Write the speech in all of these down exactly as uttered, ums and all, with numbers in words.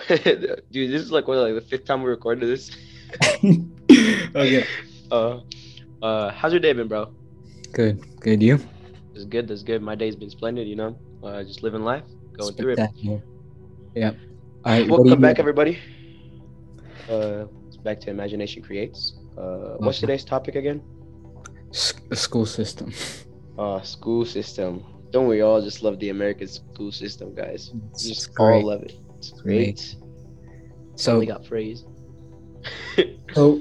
Dude, this is like what, like the fifth time we recorded this. Okay. Uh, uh, how's your day been, bro? Good. Good. You? That's good. That's good. My day's been splendid. You know, uh, just living life, going through it. Spectacular. Yeah. All right. What do Welcome back, you? everybody. Uh, it's back to Imagination Creates. Uh, what's Uh, today's topic again? s- the school system. Uh, school system. Don't we all just love the American school system, guys? We It's, just it's all great. love it. It's Great. great. Finally So, got praise. so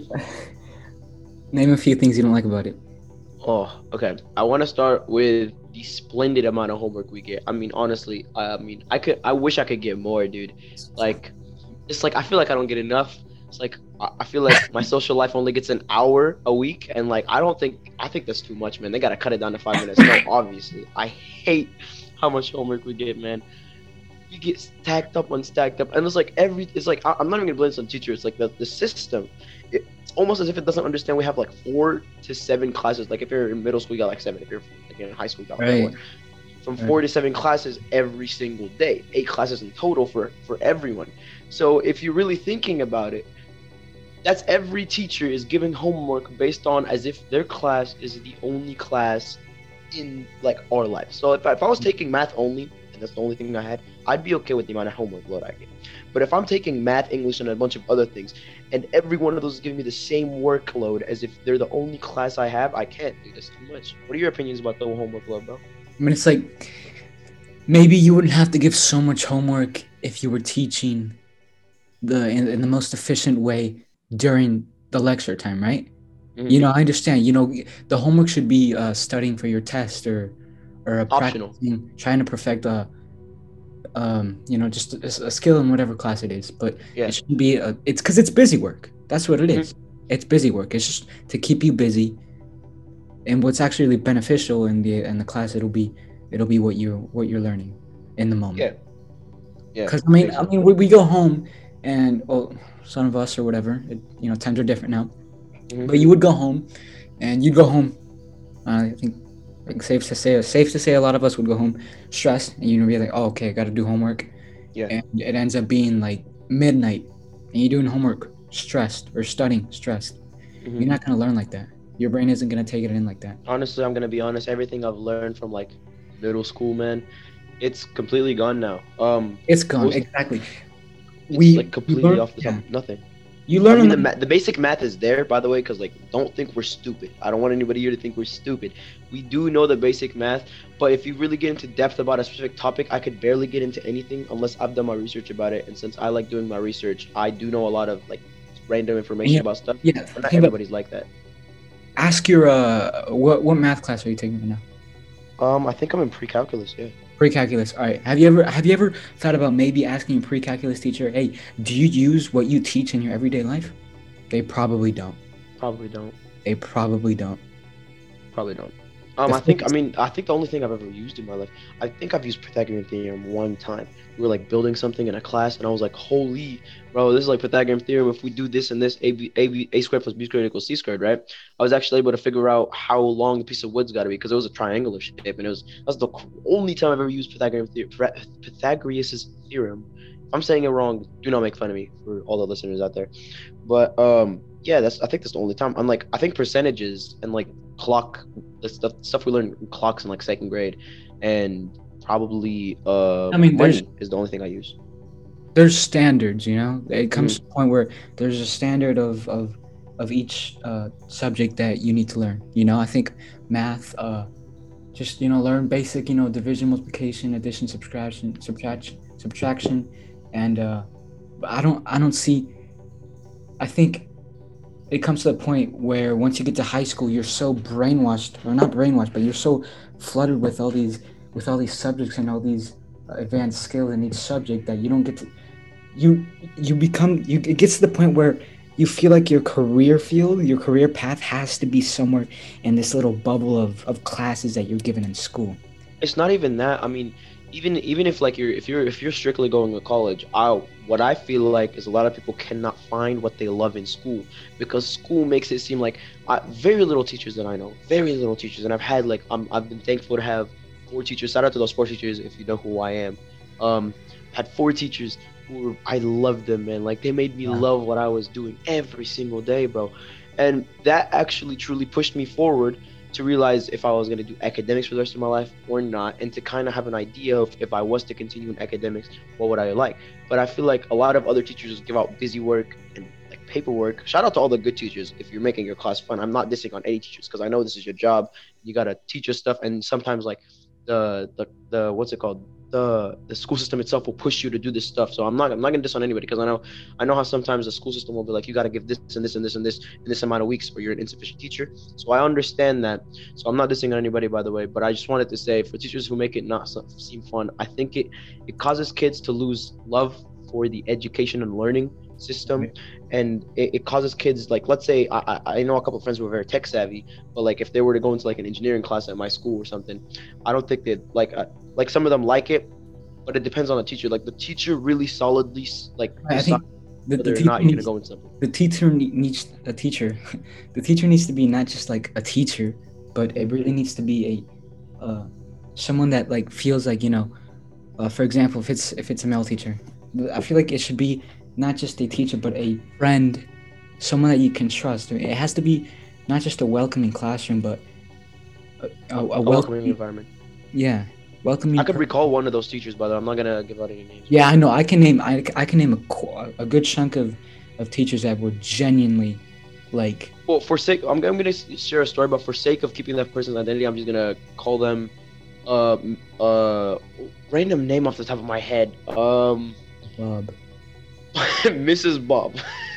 name a few things you don't like about it. Oh, okay. I want to start with the splendid amount of homework we get. I mean, honestly, I mean, I could, I wish I could get more, dude. Like, it's like I feel like I don't get enough. It's like I I feel like my social life only gets an hour a week, and like I don't think I think that's too much, man. They gotta cut it down to five minutes. No, obviously, I hate how much homework we get, man. We get stacked up on stacked up, and it's like every. It's like I, I'm not even gonna blame some teacher. It's like the the system. It, it's almost as if it doesn't understand. We have like four to seven classes. Like if you're in middle school, you got like seven. If you're like in high school, you got like four. Right. From Right. four to seven classes every single day. Eight classes in total for for everyone. So if you're really thinking about it, that's every teacher is giving homework based on as if their class is the only class in like our life. So if I, if I was taking math only and that's the only thing I had, I'd be okay with the amount of homework load I get. But if I'm taking math, English, and a bunch of other things, and every one of those is giving me the same workload as if they're the only class I have, I can't do this too much. What are your opinions about the homework load, bro? I mean, it's like maybe you wouldn't have to give so much homework if you were teaching the in, in the most efficient way during the lecture time, right? Hmm. You know, I understand. You know, the homework should be uh, studying for your test or or uh, Optional. practicing, trying to perfect a um, you know, just a, a skill in whatever class it is. But it Yeah. shouldn't be a. It's because it's busy work. That's what it Hmm. is. It's busy work. It's just to keep you busy. And what's actually beneficial in the in the class, it'll be it'll be what you what you're learning in the moment. Yeah. Yeah. Because I mean, I Basically. mean, we, we go home and well, some of us or whatever. It, you know, times are different now. Hmm. But you would go home, and you'd go home. Uh, I think, I think safe to say, safe to say, a lot of us would go home stressed, and you'd be like, "Oh, okay, I got to do homework," Yeah. and it ends up being like midnight, and you're doing homework stressed or studying stressed. Hmm. You're not gonna learn like that. Your brain isn't gonna take it in like that. Honestly, I'm gonna be honest. Everything I've learned from like middle school, man, it's completely gone now. Um, It's gone most exactly. it's We like you completely learn, off the top. yeah. Nothing. You I learn on mean, the the ma- the basic math is there, by the way, because like don't think we're stupid. I don't want anybody here to think we're stupid. We do know the basic math, but if you really get into depth about a specific topic, I could barely get into anything unless I've done my research about it. And since I like doing my research, I do know a lot of like random and information yeah, about stuff. yeah. But not Think about everybody's like that. ask your uh what what math class are you taking right now? Um, I think I'm in pre-calculus. Yeah. Pre-calculus. All right. Have you ever have you ever thought about maybe asking your pre-calculus teacher, "Hey, do you use what you teach in your everyday life?" They probably don't. Probably don't. They probably don't. Probably don't. Um, The I think I focus, mean I think the only thing I've ever used in my life, I think I've used Pythagorean theorem one time. We were like building something in a class, and I was like, "Holy, bro, this is like Pythagorean theorem. If we do this and this, a b a b a squared plus b squared equals c squared, right?" I was actually able to figure out how long the piece of wood's got to be because it was a triangular shape, and it was that's the only time I've ever used Pythagorean theorem, Pythagoras' theorem. If I'm saying it wrong, do not make fun of me for all the listeners out there. But um, yeah, that's I think that's the only time. Unlike I think percentages and like clock, the stuff stuff we learn in clocks in like second grade, and probably uh I mean, there's money is the only thing I use. there's standards, you know? It comes to Hmm. a point where there's a standard of of of each uh, subject that you need to learn. You know, I think math, uh, just you know, learn basic, you know, division, multiplication, addition, subtraction, subtraction, subtraction, and uh, but I don't I don't see. I think it comes to the point where once you get to high school, you're so brainwashed, or not brainwashed, but you're so flooded with all these with all these subjects and all these uh, advanced skills in each subject that you don't get to you you become you it gets to the point where you feel like your career field, your career path has to be somewhere in this little bubble of, of classes that you're given in school. It's not even that. I mean, even even if like you're if you're if you're strictly going to college, I what I feel like is a lot of people cannot find what they love in school because school makes it seem like uh, very little teachers that I know, very little teachers, and I've had like I'm I've been thankful to have four teachers. Shout out to those four teachers if you know who I am. Um, had four teachers who were, I loved them, man. Like they made me Wow. love what I was doing every single day, bro. And that actually truly pushed me forward to realize if I was going to do academics for the rest of my life or not, and to kind of have an idea of if I was to continue in academics, what would I like. But I feel like a lot of other teachers just give out busy work and like paperwork. Shout out to all the good teachers if you're making your class fun. I'm not dissing on any teachers because I know this is your job. You got to teach us stuff, and sometimes like the the the what's it called, the the school system itself will push you to do this stuff. So I'm not I'm not gonna diss on anybody because I know I know how sometimes the school system will be like, you got to give this and this and this and this in this amount of weeks or you're an insufficient teacher. So I understand that. So I'm not dissing on anybody, by the way, but I just wanted to say for teachers who make it not seem fun, I think it it causes kids to lose love for the education and learning system, and it, it causes kids, like, let's say I, I know a couple of friends who are very tech savvy, but like if they were to go into like an engineering class at my school or something, I don't think they'd like uh, like some of them like it, but it depends on the teacher. Like the teacher really solidly like I decide think the, the whether or teacher not you're gonna needs, go into something. the teacher ne- needs a teacher. The teacher needs to be not just like a teacher, but it really needs to be a uh, someone that like feels like, you know, uh, for example, if it's if it's a male teacher, I feel like it should be not just a teacher but a friend, someone that you can trust. I mean, it has to be not just a welcoming classroom, but a, a, a A welcoming welcoming, environment. yeah, welcoming. I could per- recall one of those teachers, but I'm not gonna give out any names. yeah, I know. I can name. I, I can name a co- a good chunk of of teachers that were genuinely like. Well, for sake, I'm, I'm gonna s- share a story, but for sake of keeping that person's identity, I'm just gonna call them uh m- uh random name off the top of my head. Um, Bob. Missus Bob.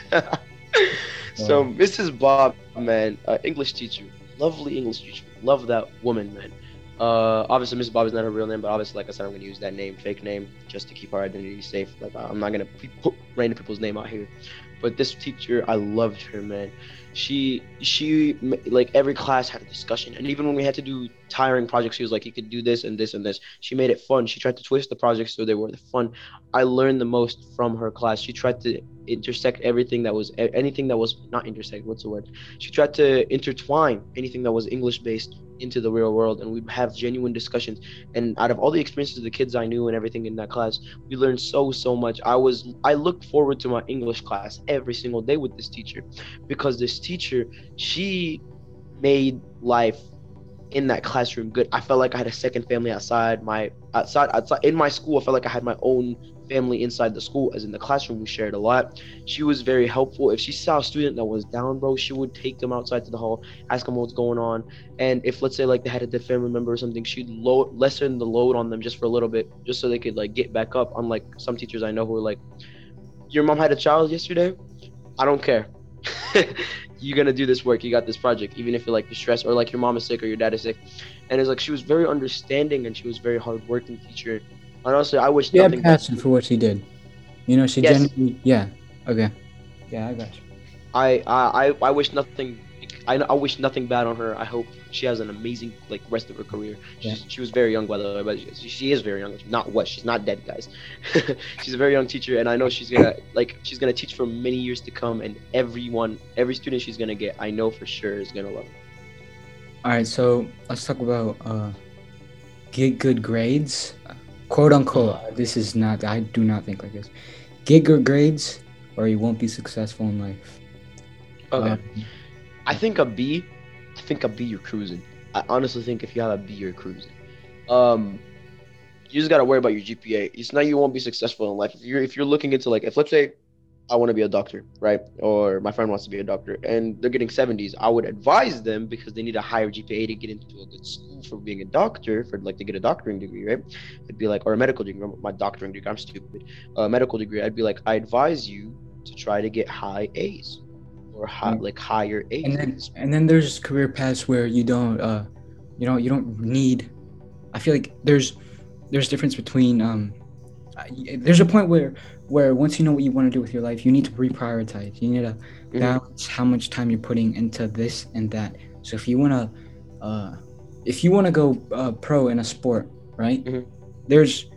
So Wow. Missus Bob, man, uh, English teacher, lovely English teacher, love that woman, man. Uh, obviously Missus Bob is not her real name, but obviously, like I said, I'm gonna use that name, fake name, just to keep our identity safe. Like I'm not gonna pe- put random people's name out here. But this teacher, I loved her, man. She she m- like every class had a discussion, and even when we had to do tiring projects, she was like, "You could do this and this and this." She made it fun. She tried to twist the projects so they were fun. I learned the most from her class. She tried to intersect everything that was a- anything that was not intersect. What's the word? She tried to intertwine anything that was English based into the real world, and we'd have genuine discussions. And out of all the experiences of the kids I knew and everything in that class, we learned so so much. I was I looked forward to my English class every single day with this teacher, because this teacher, she made life in that classroom good. I felt like I had a second family outside my outside outside in my school. I felt like I had my own family inside the school, as in the classroom we shared a lot. She was very helpful. If she saw a student that was down, bro, she would take them outside to the hall, ask them what's going on. And if, let's say, like they had a deaf family member or something, she'd load lessen the load on them just for a little bit, just so they could like get back up. Unlike some teachers I know who are like, your mom had a child yesterday, I don't care. You're gonna do this work. You got this project, even if you're like distressed or like your mom is sick or your dad is sick. And it's like she was very understanding and she was very hardworking teacher. Honestly, I wish She had nothing but passion for what she did. You know, she yes. genuinely. Yeah. Okay. Yeah, I got you. I I I I wish nothing. I, I wish nothing bad on her. I hope she has an amazing like rest of her career. Yeah. She, she was very young, by the way, but she, she is very young. Not what she's not dead, guys. She's a very young teacher, and I know she's gonna like she's gonna teach for many years to come. And everyone, every student she's gonna get, I know for sure is gonna love her. All right. So let's talk about uh, get good grades, quote unquote. uh, This is not. I do not think like this. Get good grades, or you won't be successful in life. Okay. Um, I think a B. I think a B, you're cruising. I honestly think if you have a B, you're cruising. Um, you just gotta worry about your G P A. It's not you won't be successful in life. If you're if you're looking into like if let's say I want to be a doctor, right? Or my friend wants to be a doctor, and they're getting seventies. I would advise them because they need a higher G P A to get into a good school for being a doctor, for like to get a doctoring degree, right? It'd be like, or a medical degree. My doctoring degree, I'm stupid. A medical degree. I'd be like, I advise you to try to get high A's or high, Yeah. like higher A's. and then and then there's career paths where you don't uh you know you don't need. I feel like there's there's difference between um uh, y- there's a point where where once you know what you want to do with your life, you need to reprioritize. You need to Mhm. balance how much time you're putting into this and that. So if you want to uh if you want to go uh, pro in a sport, right? Mhm. There's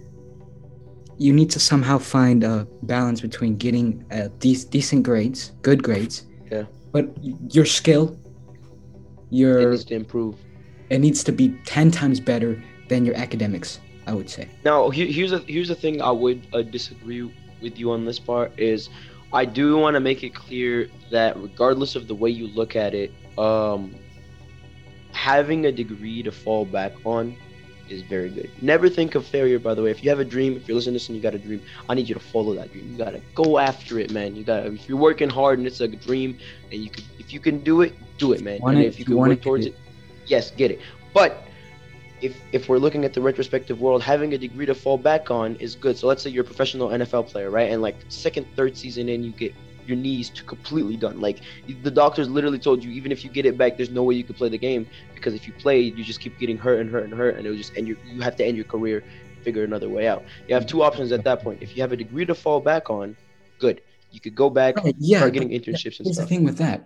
you need to somehow find a balance between getting uh, de- decent grades, good grades, Yeah. but y- your skill, It your needs to improve. it needs to be ten times better than your academics. I would say. Now, here, here's a here's the thing I would uh, disagree with you on this part is I do want to make it clear that regardless of the way you look at it, um, having a degree to fall back on is very good. Never think of failure, by the way. If you have a dream, if you're listening to this and you got a dream, I need you to follow that dream. You gotta go after it, man. You gotta if you're working hard and it's a dream and you could if you can do it, do it, man. Want And it, if you you can want work it, towards get it, yes, get it. But if if we're looking at the retrospective world, having a degree to fall back on is good. So let's say you're a professional N F L player, right? And like second, third season in, you get your knees to completely done. Like the doctors literally told you, even if you get it back, there's no way you could play the game because if you play, you just keep getting hurt and hurt and hurt, and it will just end your. You have to end your career, figure another way out. You have two options at that point. If you have a degree to fall back on, good. You could go back, Right, yeah, start but getting internships and here's the stuff. thing with that.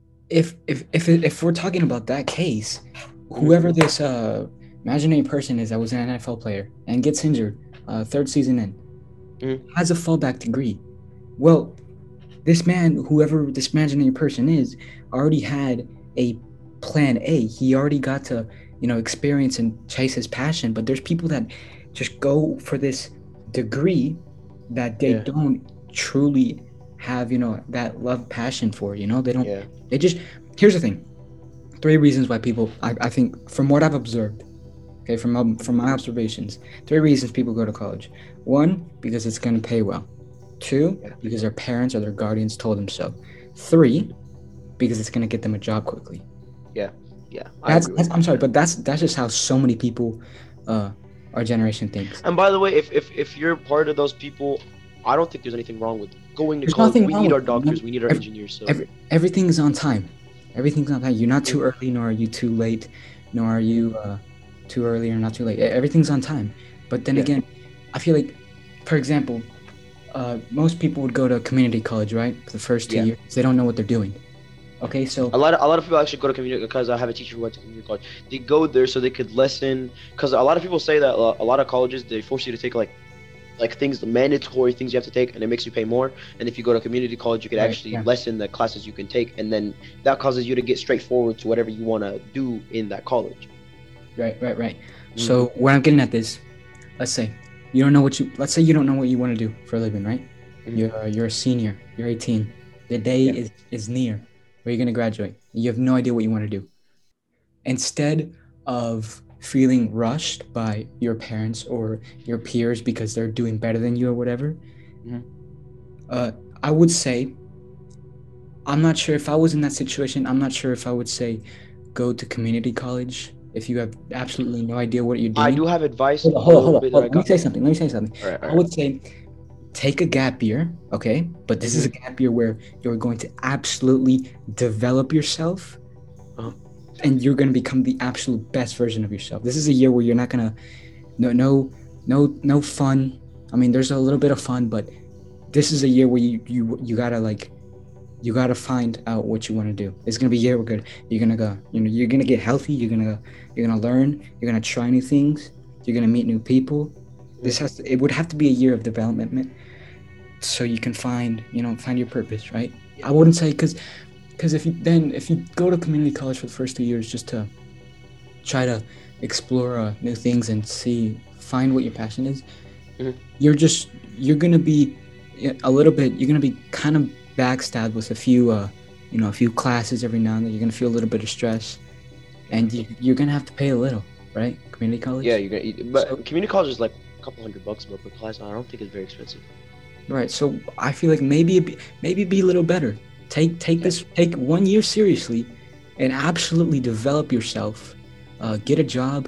If if if if we're talking about that case, Mhm. whoever this uh imaginary person is that was an N F L player and gets injured, uh, third season in, Mhm. has a fallback degree. Well, this man, whoever this imaginary person is, already had a plan A. He already got to, you know, experience and chase his passion. But there's people that just go for this degree that they Yeah. don't truly have, you know, that love passion for. You know, they don't. Yeah. They just. Here's the thing. Three reasons why people. I, I think from what I've observed. Okay, from um, from my observations, three reasons people go to college. One, because it's going to pay well. Two, Yeah. because their parents or their guardians told them so. Three, because it's going to get them a job quickly. Yeah. Yeah. I That's, agree with that's that. I'm sorry, but that's that's just how so many people, uh, our generation thinks. And by the way, if if if you're part of those people, I don't think there's anything wrong with going to There's college. nothing We wrong need with our it, you know? doctors. We need our Every, engineers. So every, everything's on time. Everything's on time. You're not too early, nor are you too late, nor are you uh, too early or not too late. E- Everything's on time. But then Yeah. again, I feel like, for example, uh, most people would go to community college, right? For the first two Yeah. years, they don't know what they're doing. Okay, so a lot of a lot of people actually go to community because I have a teacher who went to community college. They go there so they could lessen because a lot of people say that a a lot of colleges they force you to take like like things the mandatory things you have to take and it makes you pay more. And if you go to community college, you could Right, actually yeah. lessen the classes you can take, and then that causes you to get straightforward to whatever you want to do in that college. right, right, right. So what I'm getting at is, let's say you don't know what you. Let's say you don't know what you want to do for a living, right? Mhm. You're uh, you're a senior. You're eighteen. The day Yeah. is is near where you're gonna graduate. You have no idea what you want to do. Instead of feeling rushed by your parents or your peers because they're doing better than you or whatever, Mhm. uh, I would say, I'm not sure if I was in that situation. I'm not sure if I would say go to community college if you have absolutely no idea what you're doing. I do have advice. Hold on, a hold on, little hold on, bit hold that I on. Let me got. say something. Let me say something. All right, all I right. would say take a gap year, okay? But this is a Mhm. gap year where you're going to absolutely develop yourself Uh-huh. and you're going to become the absolute best version of yourself. This is a year where you're not going to no no no no fun. I mean, there's a little bit of fun, but this is a year where you you you got to like you got to find out what you want to do. It's going to be a year where good. You're going to go, you know, you're going to get healthy, you're going to you're going to learn, you're going to try new things, you're going to meet new people. This has to, it would have to be a year of development so you can find, you know, find your purpose, right? I wouldn't say because because if you then if you go to community college for the first two years just to try to explore uh, new things and see find what your passion is, Mhm. you're just you're gonna be a little bit you're gonna be kind of backstabbed with a few uh you know a few classes every now and then. You're gonna feel a little bit of stress, and you, you're gonna have to pay a little, right? Community college. Yeah, you're gonna eat, but So- community college is like a couple hundred bucks more per class. I don't think it's very expensive. Right. So I feel like maybe it be, maybe be a little better. Take take Yeah. this take one year seriously, and absolutely develop yourself. Uh, get a job.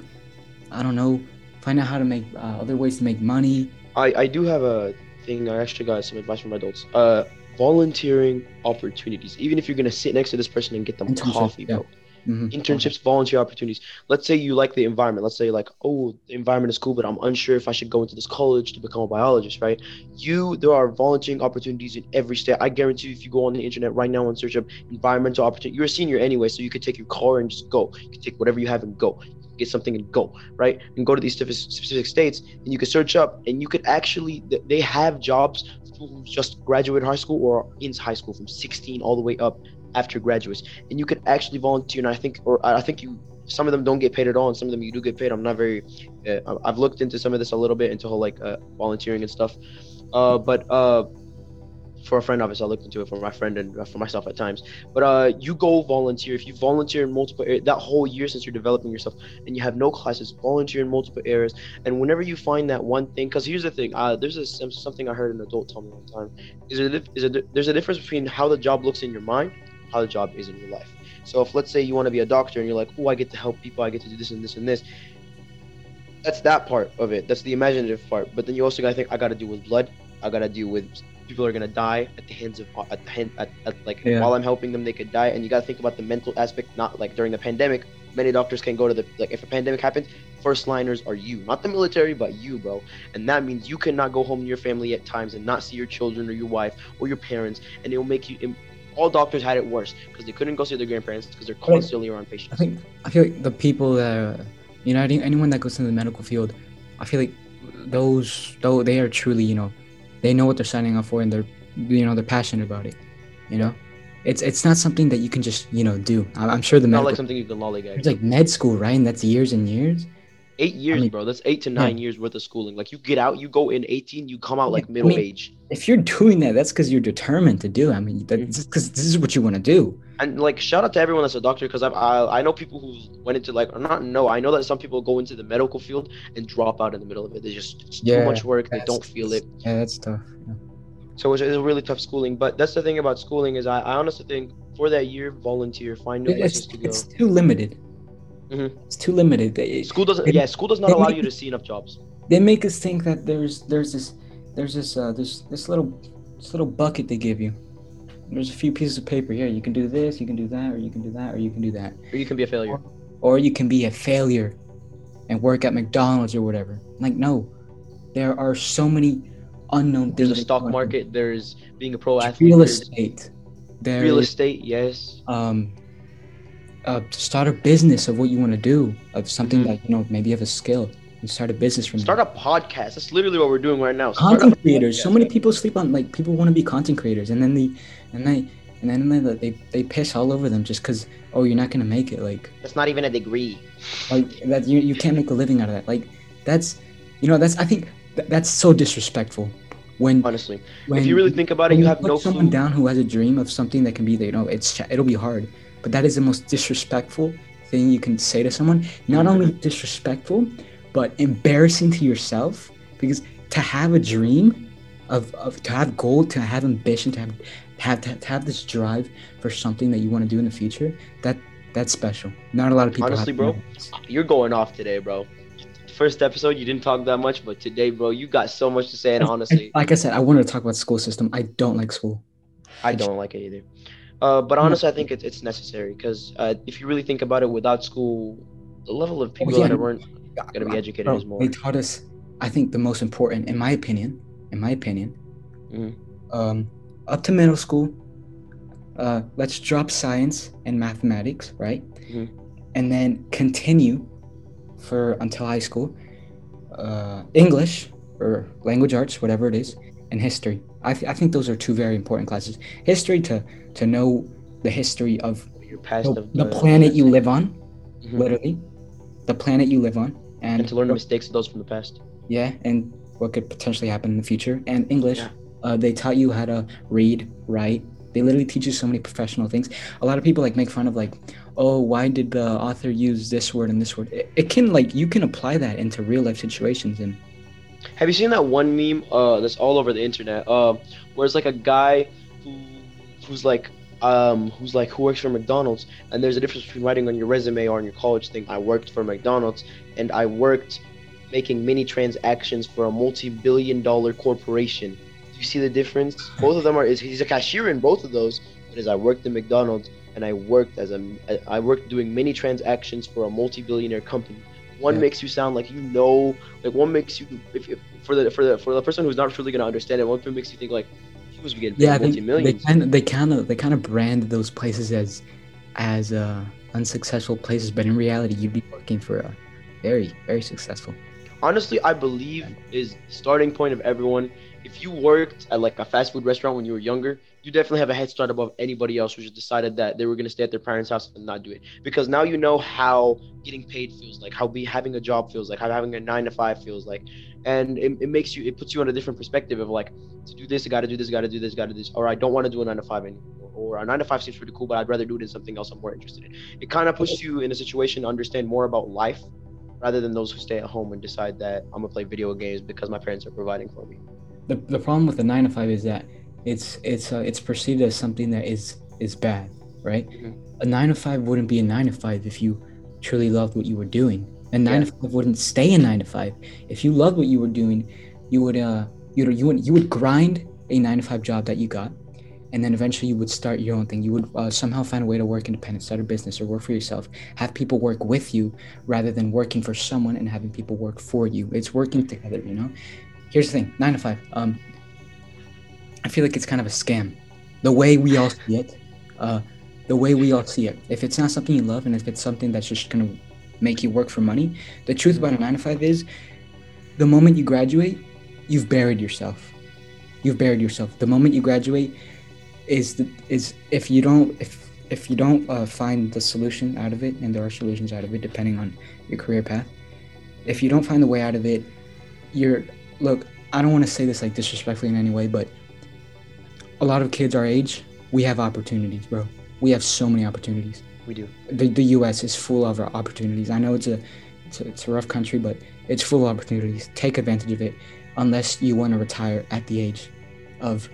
I don't know. Find out how to make uh, other ways to make money. I I do have a thing. I actually got some advice from adults. Uh, volunteering opportunities. Even if you're gonna sit next to this person and get them Internship, coffee, yeah. bro. Mhm. Internships, volunteer opportunities. Let's say you like the environment. Let's say like, oh, the environment is cool, but I'm unsure if I should go into this college to become a biologist, right? You, there are volunteering opportunities in every state. I guarantee you, if you go on the internet right now and search up environmental opportunity, you're a senior anyway, so you could take your car and just go. You can take whatever you have and go. Get something and go, right? And go to these specific specific states, and you can search up, and you could actually, th- they have jobs for people who just graduated high school or in high school from sixteen all the way up after graduates, and you could actually volunteer. And I think, or I think you some of them don't get paid at all, and some of them you do get paid. I'm not very. Uh, I- I've looked into some of this a little bit into whole like uh, volunteering and stuff. Uh, but uh, for a friend, obviously, I looked into it for my friend and uh, for myself at times. But uh, you go volunteer. If you volunteer in multiple areas, that whole year since you're developing yourself, and you have no classes, volunteer in multiple areas. And whenever you find that one thing, because here's the thing, uh, there's a, some- something I heard an adult tell me one time. Is there a dif- is a, di- there's a difference between how the job looks in your mind, how the job is in your life. So if let's say you want to be a doctor and you're like, oh, I get to help people, I get to do this and this and this. That's that part of it. That's the imaginative part. But then you also gotta think, I gotta deal with blood. I gotta deal with people are gonna die at the hands of at the hand at, at like Yeah. while I'm helping them, they could die. And you gotta think about the mental aspect. Not like during the pandemic, many doctors can go to the like if a pandemic happens, first liners are you, not the military, but you, bro. And that means you cannot go home to your family at times and not see your children or your wife or your parents, and it will make you. It, all doctors had it worse because they couldn't go see their grandparents because they're Right. constantly around I patients. think I feel like the people that are, you know, any- anyone that goes into the medical field, I feel like those though they are truly, you know, they know what they're signing up for and they're, you know, they're passionate about it. You know, it's it's not something that you can just, you know, do. I'm, I'm sure the Not medical like something you can lollygag. it's like med school, right? And that's years and years. Eight years, mean, bro. That's eight to nine years worth of schooling. Like you get out, you go in eighteen, you come out like I middle mean, age. If you're doing that, that's because you're determined to do it. I mean, that's because this is what you want to do. And like shout out to everyone that's a doctor because I've I, I know people who went into like or not no I know that some people go into the medical field and drop out in the middle of it. They just it's too Yeah, much work. They that's- don't feel it. Yeah, that's tough. Yeah. So it's, it's a really tough schooling. But that's the thing about schooling is I, I honestly think for that year volunteer, find new It- places It's, to go. it's too limited. Mhm. It's too limited. They, School doesn't they- yeah school does not they allow make you to it- see enough jobs. they make us think that there's there's this there's this uh this this little this little bucket they give you. There's a few pieces of paper here. You can do this, you can do that, or you can do that, or you can do that. Or you can be a failure. Or you can be a failure and work at McDonald's or whatever. Like, no, there are so many unknown There's things. a that stock you wanna do. market. There's being a pro athlete. Real there's estate. There real is, estate. Yes. um, uh, start a business of what you want to do, of something Mhm. that, you know, maybe you have a skill. You start a business from Start there. a podcast. That's literally what we're doing right now. Start Content a creators. So podcast. many people sleep on, like, people want to be content creators, and then they, and they, and then they, they, they piss all over them just because, oh, you're not gonna make it. Like, That's not even a degree. like that you you can't make a living out of that. Like, that's, you know, that's I think th- that's so disrespectful. When Honestly, when if you really think about it, when you have put no someone clue. down who has a dream of something that can be, you know, it's it'll be hard, but that is the most disrespectful thing you can say to someone. Not only disrespectful, but embarrassing to yourself, because to have a dream, of, of to have goal, to have ambition, to have have to, to have this drive for something that you want to do in the future, that that's special. Not a lot of people. Honestly, have bro, that. You're going off today, bro. First episode, you didn't talk that much, but today, bro, you got so much to say. And honestly, like I said, I wanted to talk about school system. I don't like school. I don't like it either. Uh, but honestly, I think it's it's necessary because uh, if you really think about it, without school, the level of people Oh, yeah. that weren't gonna be educated Bro, is more. they taught us, I think, the most important, in my opinion, in my opinion, Mhm. um, up to middle school, uh, let's drop science and mathematics, right? Mhm. And then continue for until high school, uh, English or language arts, whatever it is, and history. I, th- I think those are two very important classes. History to to know the history of Your past the, of the planet you live on, Mhm. literally, the planet you live on, and, and to learn the mistakes of those from the past. yeah, and what could potentially happen in the future. And English, Yeah. uh, they taught you how to read, write. They literally teach you so many professional things. A lot of people like make fun of like, oh, why did the author use this word and this word? It, it can like you can apply that into real life situations. And Have you seen that one meme uh, that's all over the internet? Uh, where it's like a guy who who's like um who's like who works for McDonald's, and there's a difference between writing on your resume or on your college thing. I worked for McDonald's, and I worked making mini transactions for a multi-billion dollar corporation. Do you see the difference? Both of them are. Is he's a cashier in both of those. It is I worked in McDonald's, and I worked as a I worked doing mini transactions for a multi-billionaire company. One Yeah. makes you sound like you know, like one makes you if, if for the for the for the person who's not truly gonna understand it, one thing makes you think like he was getting paid yeah, I think multi they millions. kind of they kind of they kind of brand those places as as uh, unsuccessful places, but in reality, you'd be working for a very very successful. honestly, I believe is the starting point of everyone. If you worked at like a fast food restaurant when you were younger, you definitely have a head start above anybody else who just decided that they were going to stay at their parents' house and not do it. Because now you know how getting paid feels like, how be having a job feels like, how having a nine to five feels like, and it, it makes you, it puts you on a different perspective of like, to do this, I got to do this, got to do this, got to do this, or I don't want to do a nine to five anymore, or a nine to five seems pretty cool, but I'd rather do it in something else I'm more interested in. It kind of puts you in a situation to understand more about life rather than those who stay at home and decide that I'm gonna play video games because my parents are providing for me. The, the problem with the nine to five is that it's it's uh, it's perceived as something that is is bad, right? Mhm. A nine to five wouldn't be a nine to five if you truly loved what you were doing. A nine Yeah. to five wouldn't stay a nine to five if you loved what you were doing. You would uh you you would you would grind a nine to five job that you got, and then eventually you would start your own thing. You would uh, somehow find a way to work independent, start a business, or work for yourself. Have people work with you rather than working for someone and having people work for you. It's working together, you know. Here's the thing: nine to five. Um, I feel like it's kind of a scam. The way we all see it, uh, the way we all see it. If it's not something you love, and if it's something that's just gonna make you work for money, the truth about a nine to five is, the moment you graduate, you've buried yourself. You've buried yourself. The moment you graduate is the, is if you don't if if you don't uh, find the solution out of it, and there are solutions out of it depending on your career path. If you don't find the way out of it, you're look. I don't want to say this like disrespectfully in any way, but a lot of kids our age, we have opportunities, bro. We have so many opportunities. We do. The, the U S is full of opportunities. I know it's a, it's a it's a rough country, but it's full of opportunities. Take advantage of it, unless you want to retire at the age of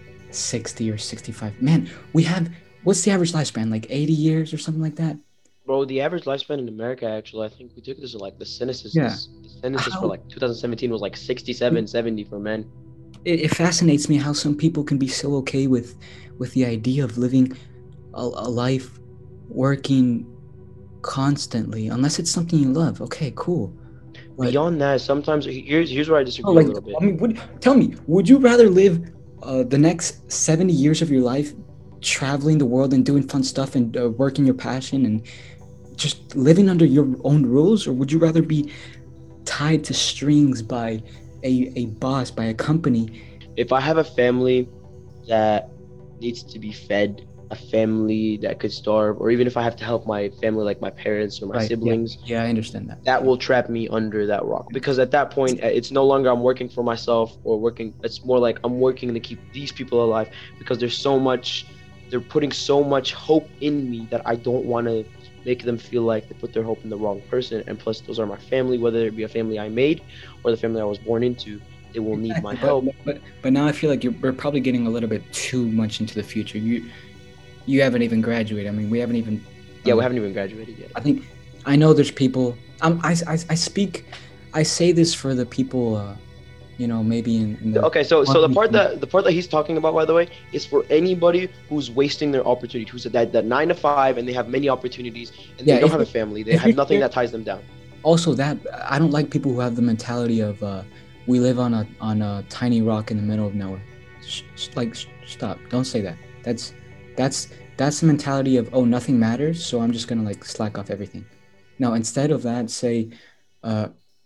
sixty or sixty-five. Man, we have, what's the average lifespan? Like eighty years or something like that? Bro, the average lifespan in America, actually, I think we took this like the census. Yeah. The census for How- like two thousand seventeen was like sixty-seven, seventy for men. It, it fascinates me how some people can be so okay with with the idea of living a, a life working constantly, unless it's something you love. Okay, cool. But- Beyond that, sometimes here's here's where I disagree Oh, like, a little bit. I mean, would, tell me, would you rather live uh, the next seventy years of your life traveling the world and doing fun stuff and uh, working your passion and just living under your own rules, or would you rather be tied to strings by a, a boss, by a company? If I have a family that needs to be fed, a family that could starve, or even if I have to help my family, like my parents or my Right, yeah. siblings, Yeah, I understand that. that will trap me under that rock. Because at that point, uh, it's no longer I'm working for myself or working. It's more like I'm working to keep these people alive, because there's so much, they're putting so much hope in me that I don't want to make them feel like they put their hope in the wrong person. And plus, those are my family, whether it be a family I made or the family I was born into. They will need my Exactly, help. But, but but now I feel like you're, we're probably getting a little bit too much into the future. You you haven't even graduated. I mean, we haven't even. Yeah, um, we haven't even graduated yet. I think I know there's people. Um, I, I, I speak. I say this for the people. Uh, you know, maybe in, in the, Okay, so so the part that the part that he's talking about, by the way, is for anybody who's wasting their opportunity, who's at that, that nine to five and they have many opportunities and Yeah, they don't if have a you- family, they if have you're- nothing that ties them down. Also, that I don't like people who have the mentality of uh, we live on a on a tiny rock in the middle of nowhere. Sh- sh- like, sh- stop! Don't say that. That's that's that's the mentality of, oh, nothing matters, so I'm just gonna like slack off everything. No, instead of that, say, uh,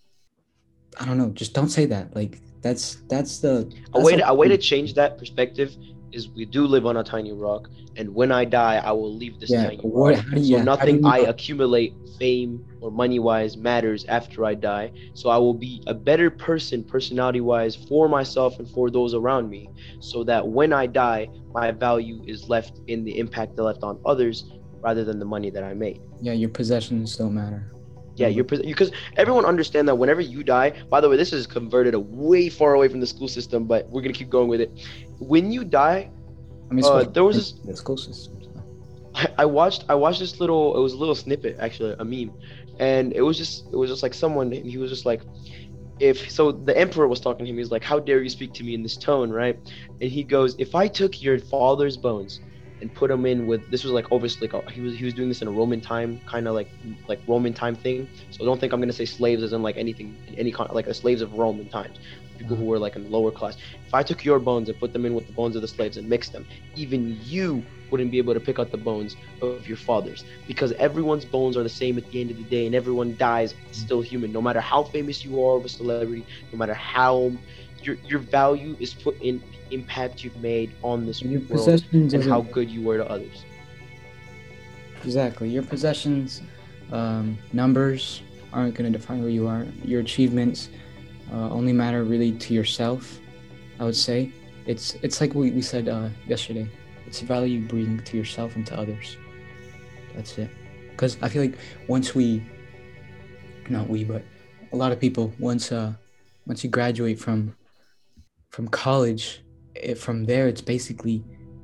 I don't know. Just don't say that. Like that's that's the A that's way a- to, a way to change that perspective is we do live on a tiny rock, and when I die, I will leave this Yeah, tiny but what- rock. how do you- So yeah, how do nothing you I know? accumulate, fame or money wise, matters after I die. So I will be a better person, personality wise, for myself and for those around me, so that when I die, my value is left in the impact I left on others rather than the money that I made. Yeah, your possessions don't matter. Yeah, you're because everyone understand that whenever you die. By the way, this is converted a way far away from the school system, but we're gonna keep going with it. When you die, I mean, it's uh, what- there was this. the school system. So. I, I watched I watched this little. It was a little snippet, actually, a meme, and it was just it was just like someone, and he was just like, if so, the emperor was talking to him. He was like, "How dare you speak to me in this tone, right?" And he goes, "If I took your father's bones and put them in with this was like obviously like a, he was he was doing this in a Roman time kind of like like Roman time thing. So don't think I'm gonna say slaves as in like anything any kind like the slaves of Roman times. people Uh, who were like in lower class. If I took your bones and put them in with the bones of the slaves and mixed them, even you wouldn't be able to pick out the bones of your fathers, because everyone's bones are the same at the end of the day, and everyone dies still human. No matter how famous you are of a celebrity, no matter how your your value is put in the impact you've made on this your world possessions and how doesn't good you were to others. exactly your possessions, um, numbers aren't going to define who you are. Your achievements uh, only matter really to yourself. I would say it's it's like we, we said uh, yesterday. It's value you bring to yourself and to others. That's it. Because I feel like once we, not we, but a lot of people, once uh, once you graduate from from college, it, from there it's basically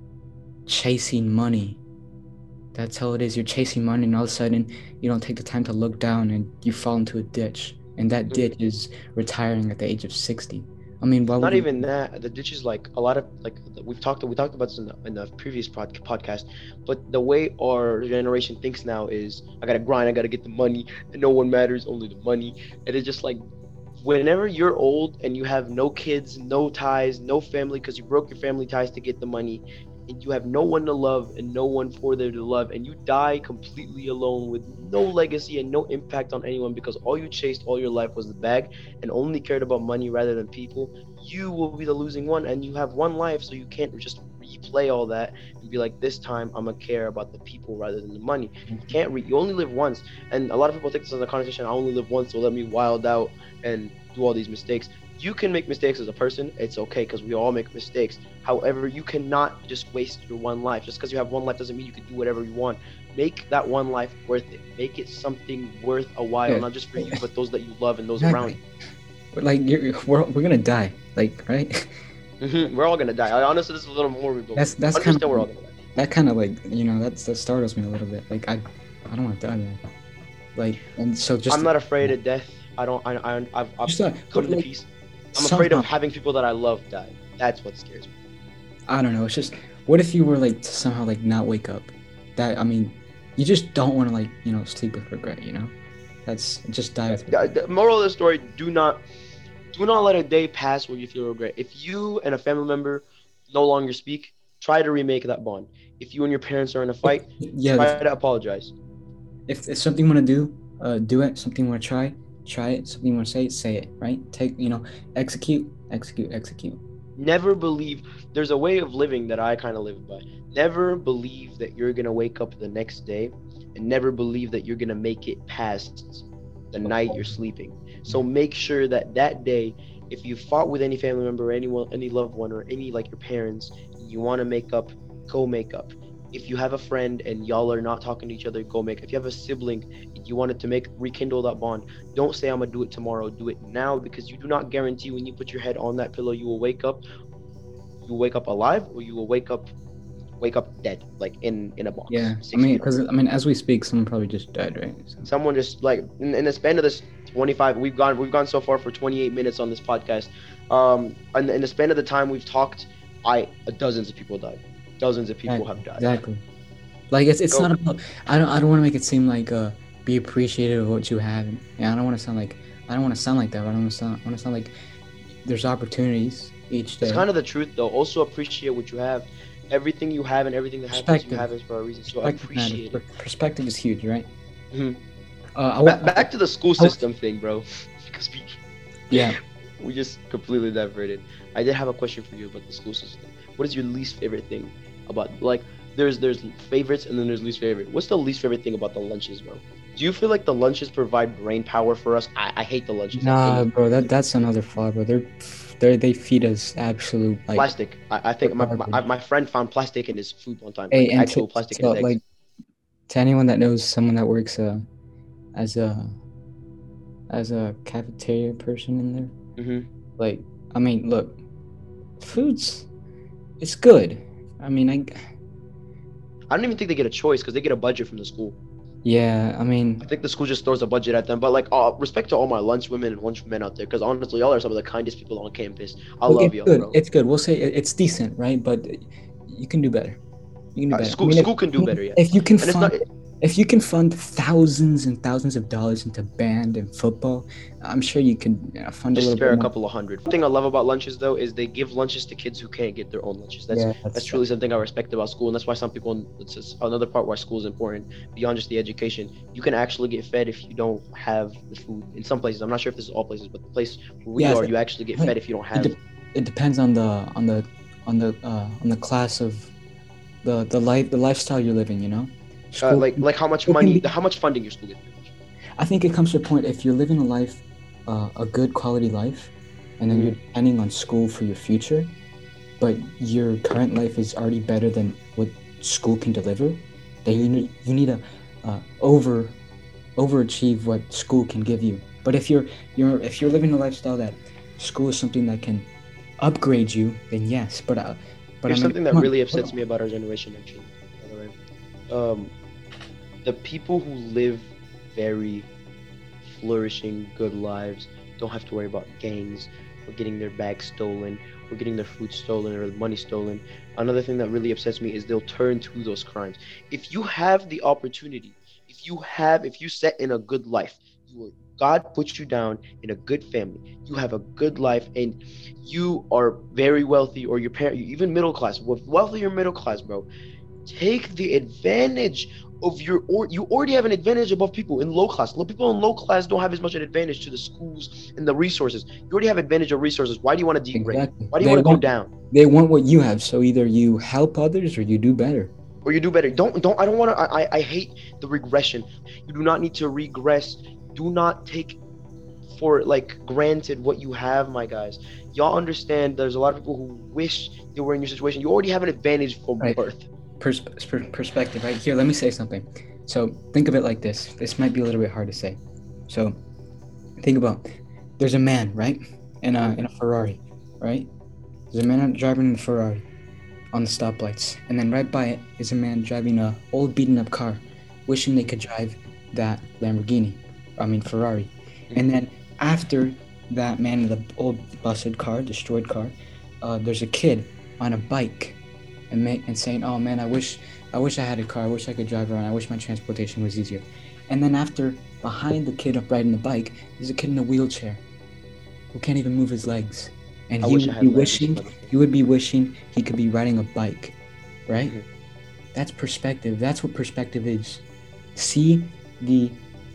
chasing money. That's how it is. You're chasing money, and all of a sudden, you don't take the time to look down, and you fall into a ditch. And that ditch is retiring at the age of sixty. I mean, why It's would not you? even that. The ditch is like a lot of like we've talked we talked about this in the, in the previous pod, podcast, but the way our generation thinks now is I gotta grind, I gotta get the money, and no one matters, only the money. And it's just like whenever you're old and you have no kids, no ties, no family because you broke your family ties to get the money, and you have no one to love and no one for there to love, and you die completely alone with no legacy and no impact on anyone because all you chased all your life was the bag and only cared about money rather than people, you will be the losing one. And you have one life, so you can't just replay all that and be like, this time I'm gonna care about the people rather than the money. You can't re- you only live once. And a lot of people take this as a connotation, I only live once, so let me wild out and do all these mistakes. You can make mistakes as a person, it's okay because we all make mistakes. However, you cannot just waste your one life. Just because you have one life doesn't mean you can do whatever you want. Make that one life worth it. Make it something worth a while, Yeah, not just for you but those that you love and those around exactly. Like you're, we're we're gonna die. Like right. you. Hmm We're all gonna die. I, honestly, this is a little morbid, but That's that's kind understand we're of all gonna die. that kind of like you know that's that startles me a little bit. Like I I don't want to die, man. Like and so just I'm not afraid of death. I don't. I, I I've, I've just uh, come but to like peace. I'm afraid somehow of having people that I love die. That's what scares me. I don't know. It's just what if you were like to somehow like not wake up? That I mean, you just don't want to like you know sleep with regret. You know, that's just die with The, regret. the moral of the story: Do not, do not let a day pass where you feel regret. If you and a family member no longer speak, try to remake that bond. If you and your parents are in a If, fight, yeah, try if, to apologize. if it's something you want to do, uh, do it. Something you want to try, try it. Something you want to say, say it. Right? Take you know, execute, execute, execute. Never believe. There's a way of living that I kind of live by. Never believe that you're gonna wake up the next day, and never believe that you're gonna make it past the night you're sleeping. So make sure that that day, if you fought with any family member, or anyone, any loved one, or any like your parents, you want to make up, go make up. If you have a friend and y'all are not talking to each other, go make. If you have a sibling and you wanted to make rekindle that bond, don't say I'm gonna do it tomorrow. Do it now because you do not guarantee when you put your head on that pillow you will wake up. You will wake up alive, or you will wake up wake up dead, like in in a box, Yeah, I six mean, feet away. because I mean, as we speak, someone probably just died, right? So, Someone just like in, in the span of this twenty-five, we've gone we've gone so far for twenty-eight minutes on this podcast. Um, and in the span of the time we've talked, I dozens of people died. Dozens of people exactly, have died. exactly. Like it's it's So not about. I don't I don't want to make it seem like uh be appreciative of what you have, and, and I don't want to sound like I don't want to sound like that. But I don't want to sound I want to sound like there's opportunities each it's day. kind of the truth, though. Also appreciate what you have. Everything you have and everything that happens, you Perspective, have is for a reason. So perspective matters. appreciate Per- it. Perspective is huge, right? Mhm. Uh, I, wa- Back back to the school I wa- system thing, bro. Because we yeah. we just completely diverted. I did have a question for you about the school system. What is your least favorite thing about like there's there's favorites and then there's least favorite. What's the least favorite thing about the lunches, bro? Do you feel like the lunches provide brain power for us? I, I hate the lunches at Nah, any bro, that flavor. that's another flaw, bro. They're they they feed us absolute like Plastic. I, I think my, my garbage. my friend found plastic in his food one time, Hey, like and to, actual plastic in to his eggs. like to anyone that knows someone that works uh as a as a cafeteria person in there, Hmm like I mean, look, food's it's good. I mean, I I don't even think they get a choice because they get a budget from the school. yeah, I I mean, think the school just throws a budget at them. But like, uh, respect to all my lunch women and lunch men out there, because honestly, y'all are some of the kindest people on campus. I look, love it's y'all, good. bro. It's good. We'll say it- it's decent, right? But you can do better. You can do Uh, better. I school mean, if school can do better, yeah. if you can And it's not. find if you can fund thousands and thousands of dollars into band and football, I'm sure you could uh, fund a Just little bit spare a more. couple of hundred. One thing I love about lunches though is they give lunches to kids who can't get their own lunches. That's Yeah, that's that's that. truly something I respect about school, and that's why some people. It's just another part why school is important beyond just the education. You can actually get fed if you don't have the food. In some places, I'm not sure if this is all places, but the place where we Yeah, I are, think- you actually get I think fed if you don't it, have. de- it depends on the on the on the uh, on the class of the the life the lifestyle you're living. You know, Uh, school like like how much it can money, be. how much funding your school gets. I think it comes to a point if you're living a life, uh, a good quality life, and then you're Mhm. depending on school for your future, but your current life is already better than what school can deliver, then you need you need to uh, over overachieve what school can give you. But if you're you're if you're living a lifestyle that school is something that can upgrade you, then yes. But uh, but I Here's mean, something that come on, really hold upsets on. me about our generation, actually. By the way, um, the people who live very flourishing, good lives, don't have to worry about gangs or getting their bags stolen or getting their food stolen or money stolen. Another thing that really upsets me is they'll turn to those crimes. If you have the opportunity, if you have, if you set in a good life, you will, God puts you down in a good family. You have a good life and you are very wealthy or your parent, even middle class, wealthy or middle class, bro, take the advantage of your or you already have an advantage above people in low class. Low people in low class don't have as much an advantage to the schools and the resources. You already have advantage of resources. Why do you want to degrade? Exactly. Why do you They want to go want down? they want what you have, so either you help others or you do better. Or you do better? Don't don't I don't want to I I hate the regression. You do not need to regress. Do not take for like granted what you have, my guys. Y'all understand there's a lot of people who wish they were in your situation. You already have an advantage from Right. birth. Pers- per- perspective, right? Here, let me say something. So think of it like this. This might be a little bit hard to say. So think about there's a man, right? In a in a Ferrari, right? There's a man driving in a Ferrari on the stoplights, and then right by it is a man driving a old beaten up car, wishing they could drive that Lamborghini. I mean Ferrari. And then after that man in the old busted car, destroyed car, uh, there's a kid on a bike, and ma- and saying, "Oh man, I wish I wish I had a car. I wish I could drive around. I wish my transportation was easier." And then after, behind the kid up riding the bike, there's a kid in a wheelchair who can't even move his legs, and I he wish I would be had legs. wishing he would be wishing he could be riding a bike, right? Mhm. That's perspective. That's what perspective is. See the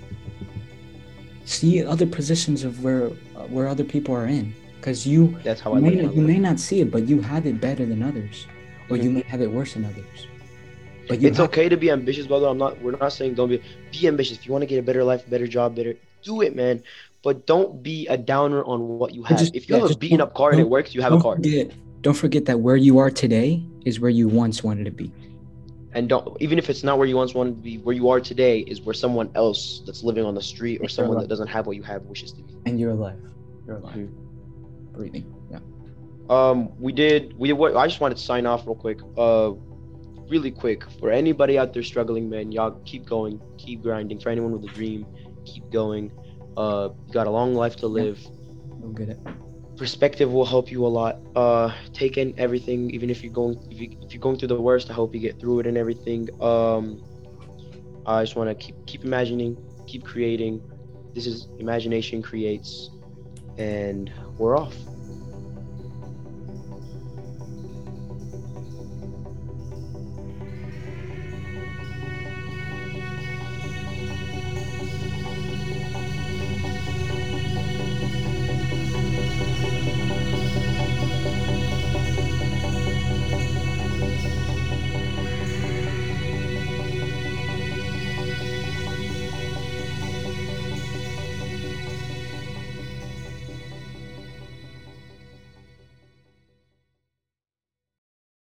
see other positions of where uh, where other people are in, because you That's how you I may live my not, you life. may not see it, but you have it better than others, or you Mhm. may have it worse than others. But you It's have okay to be ambitious, brother. I'm not. We're not saying don't be. Be ambitious. If you want to get a better life, better job, better, do it, man. But don't be a downer on what you but have. just If you have yeah, a just beaten don't up car and it don't works, you have a don't car. forget don't forget that where you are today is where you once wanted to be. And don't even if it's not where you once wanted to be, where you are today is where someone else that's living on the street or And you're someone that alive. doesn't have what you have wishes to be. And you're alive. You're alive. Mhm. Breathing. Yeah. Um, we did. We what? I just wanted to sign off real quick. Uh, really quick for anybody out there struggling, man. Y'all keep going, keep grinding. For anyone with a dream, keep going. Uh, you got a long life to Yeah. live. You'll get it. Perspective will help you a lot. Uh, take in everything, even if you're going if, you, if you're going through the worst. I hope you get through it and everything. Um, I just want to keep keep imagining, keep creating. This is imagination creates, and we're off.